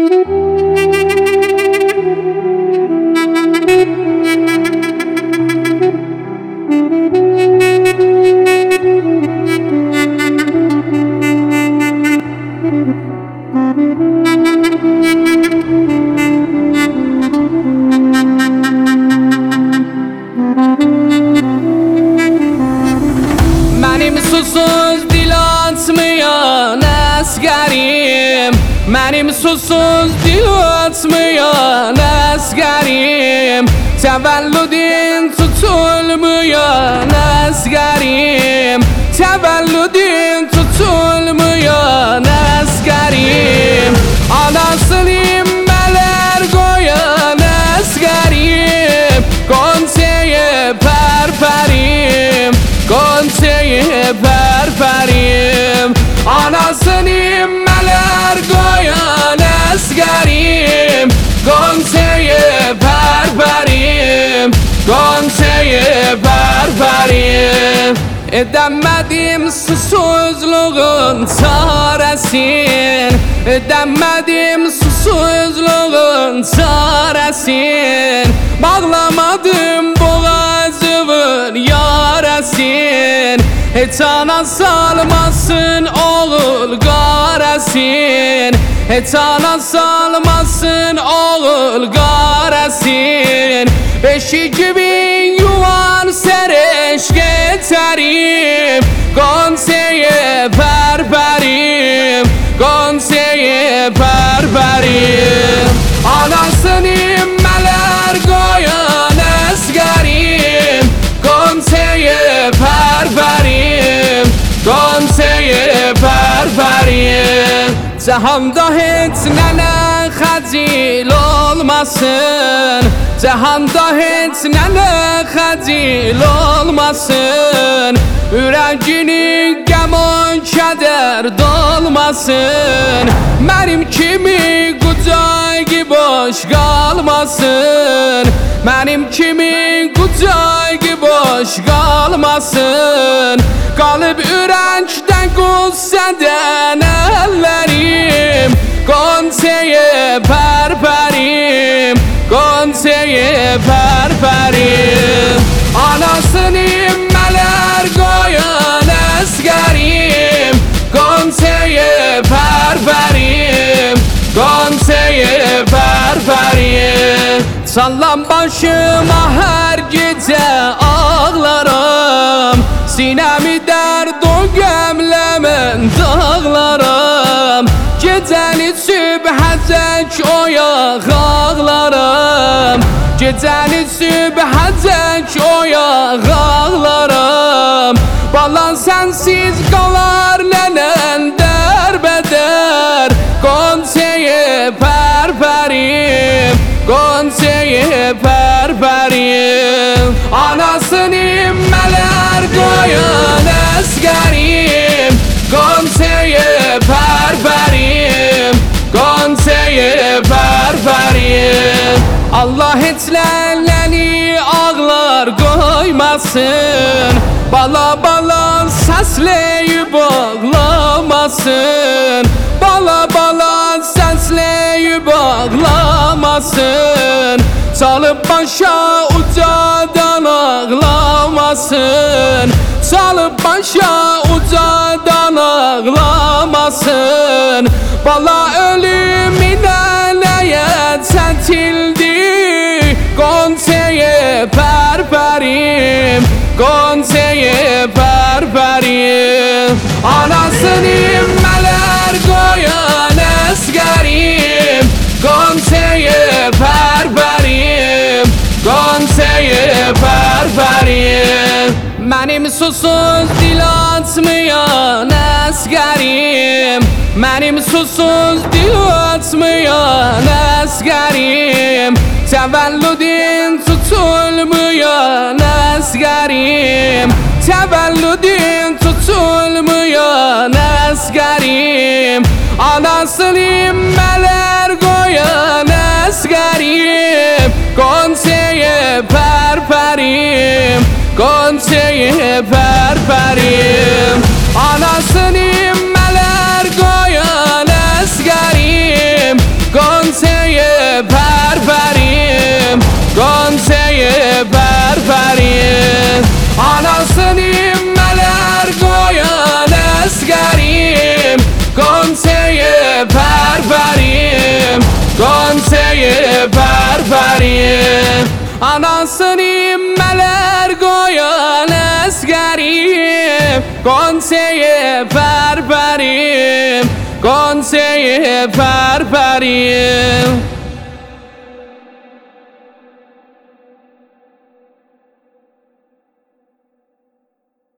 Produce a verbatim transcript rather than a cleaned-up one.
Mənim susuz dil açmayan əsgərim, Mənim susuz dil açmayan əsgərim, Təvəllüdün tutulmayan əsgərim, Təvəllüdün tutulmayan əsgərim, Anasını mələr qoyan əsgərim, Qonçaya pərpərim, Qonçaya pərpərim, Anasını mələr qoyan əsgərim, Qonçaya pərpərim, Qonçaya pərpərim. Edəmədim susuzluğun çarəsin, Edəmədim susuzluğun çarəsin, Bağlamadım boğazımın yarəsin, Heç ana salmasın oğul qarəsin, Heç ana salmasın oğul qarəsin, Beşikimin yuvan səreş geçərim, Qonçaya pərpərim, Qonçaya pərpərim, Anasını mələr qoyan əsgərim, Qonçaya pərpərim, Qonçaya pərpərim. Cəhanda heç nənə xəcil olmasın, Cəhanda heç nənə xəcil olmasın, Ürəyini qəm o kədər dolmasın, Mənim kimi qucaq boş qalmasın, Mənim kimi qucaq boş qalmasın, Qalıb ürəkdən qüssədən əllərim, Qonçaya pərpərim, Qonçaya pərpərim, Anasını mələr qoyan əsgərim, Qonçaya pərpərim, Qonçaya pərpərim. Sallan başıma hər gecə ağlarım, Sinəmi dərd o qəmlə mən dağlarım, Gecəni sübhəcək oyaq ağlarım, Gecəni sübhəcək oyaq ağlarım, Balan sənsiz qalar nənən dərbədər, Qonçaya pərpərim, Qonçaya pərpərim, Anasını mələr qoyan əsgərim, Qonçaya pərpərim, Qonçaya pərpərim. Allah heçlənəni ağlar qoymasın, Bala bala səsləyib ağlamasın, Bala bala səsləyib ağlamasın, Çalıb başa ucadan ağlamasın, Çalıb başa ucadan ağlamasın, Bala ölümünə nəyə çətildi, Qonçaya pərpərim, Qonçaya pərpərim, Anasını mələr qoyan əsgərim, Qonçaya pərpərim, Qonçaya pərpərim. Mənim susuz dil açmayan əsgərim, Mənim susuz dil açmayan əsgərim, Təvəllüdün tutulmayan əsgərim, Təvəllüdün tutulmayan əsgərim, Anasını mələr qoyan əsgərim, Qonçaya pərpərim, Qonçaya pərpərim, Anasını mələr qoyan əsgərim, Qonçaya Anasını meler koyan eskerim Gonseyi perperim Gonseyi perperim Anasını meler koyan eskerim Gonseyi perperim Gonseyi perperim